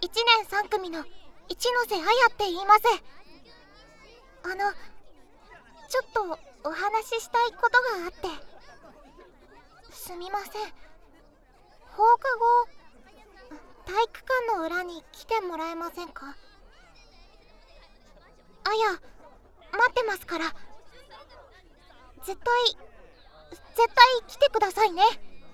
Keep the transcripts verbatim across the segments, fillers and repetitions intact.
いちねんさん組の一ノ瀬彩って言います。あのちょっとお話ししたいことがあって。すみません、放課後体育館の裏に来てもらえませんか？あや、待ってますから。絶対絶対来てくださいね。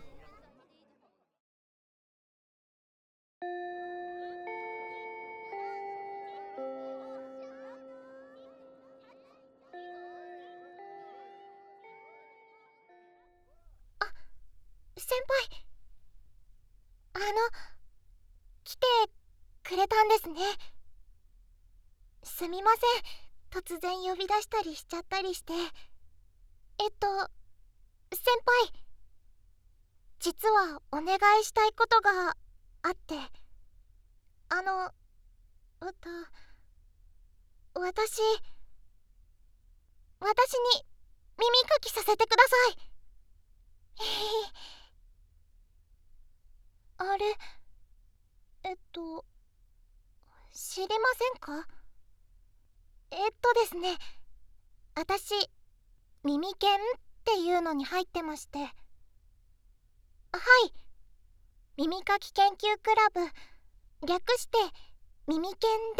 あ、先輩、あの来てくれたんですね。すみません、突然呼び出したりしちゃったりして。えっと先輩、実はお願いしたいことがあって。あのうと私私に耳かきさせてください。あれ、えっと知りませんか？えっとですね、私耳犬っていうのに入ってまして。はい、耳かき研究クラブ、略して耳犬です。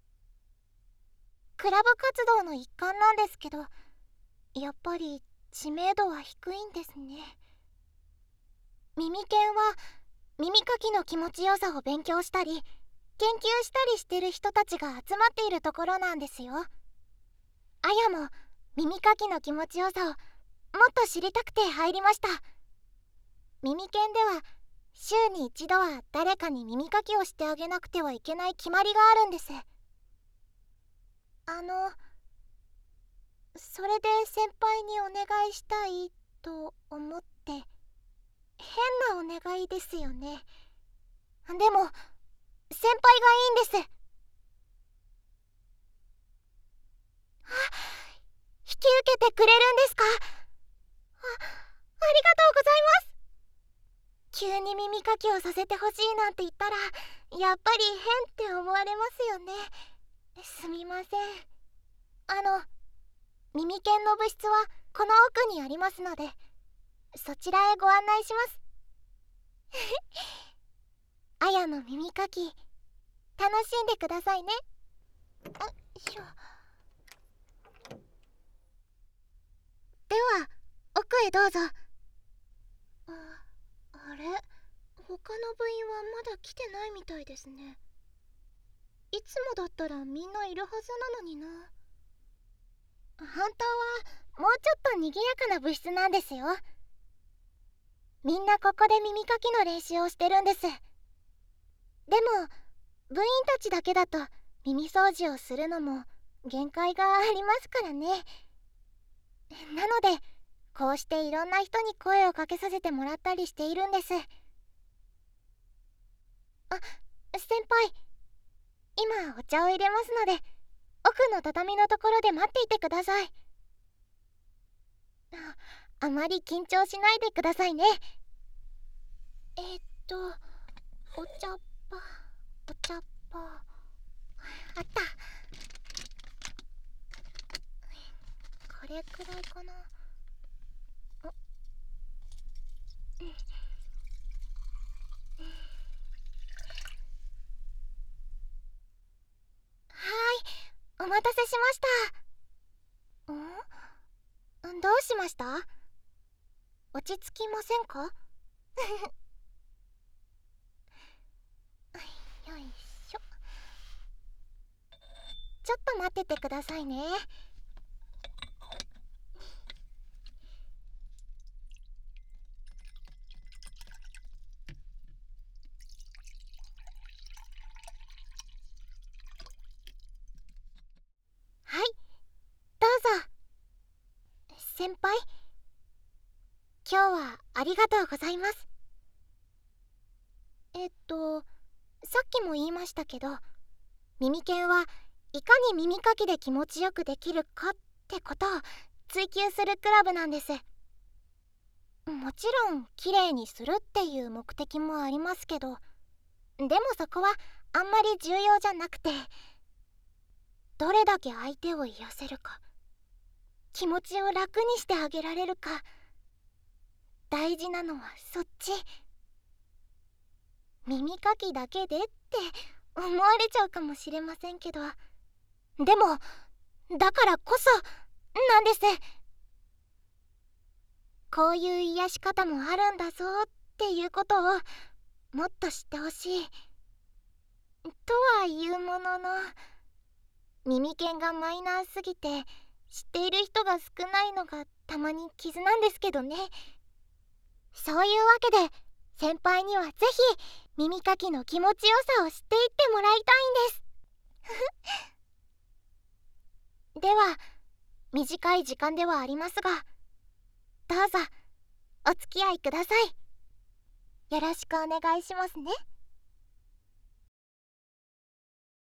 クラブ活動の一環なんですけど、やっぱり知名度は低いんですね。耳犬は耳かきの気持ちよさを勉強したり研究したりしてる人たちが集まっているところなんですよ。あやも耳かきの気持ちよさをもっと知りたくて入りました。耳犬では週に一度は誰かに耳かきをしてあげなくてはいけない決まりがあるんです。あのそれで先輩にお願いしたいと思って。変なお願いですよね。でも先輩がいいんです。あ、引き受けてくれるんですか？あ、ありがとうございます。急に耳かきをさせてほしいなんて言ったらやっぱり変って思われますよね。すみません。あの耳犬の部室はこの奥にありますので、そちらへご案内します。あやの耳かき楽しんでくださいね。よいしょ。では奥へどうぞ。あ、あれ、他の部員はまだ来てないみたいですね。いつもだったらみんないるはずなのにな。本当はもうちょっと賑やかな部室なんですよ。みんなここで耳かきの練習をしてるんです。でも部員たちだけだと耳掃除をするのも限界がありますからね。なのでこうしていろんな人に声をかけさせてもらったりしているんです。あ、先輩、今お茶を入れますので奥の畳のところで待っていてください。あ、あまり緊張しないでくださいね。えっとお茶っ葉お茶っ葉あった。これくらいかな。お、うん、お待たせしました。ん？どうしました？落ち着きませんか？よいしょ。ちょっと待っててくださいね。はい、どうぞ。先輩、今日はありがとうございます。えっとさっきも言いましたけど、耳犬はいかに耳かきで気持ちよくできるかってことを追求するクラブなんです。もちろん綺麗にするっていう目的もありますけど、でもそこはあんまり重要じゃなくて、どれだけ相手を癒せるか、気持ちを楽にしてあげられるか、大事なのはそっち。耳かきだけでって思われちゃうかもしれませんけど、でもだからこそなんです。こういう癒し方もあるんだぞっていうことをもっと知ってほしいとはいうものの、耳犬がマイナーすぎて知っている人が少ないのがたまに傷なんですけどね。そういうわけで先輩にはぜひ耳かきの気持ちよさを知っていってもらいたいんですでは短い時間ではありますが、どうぞお付き合いください。よろしくお願いしますね。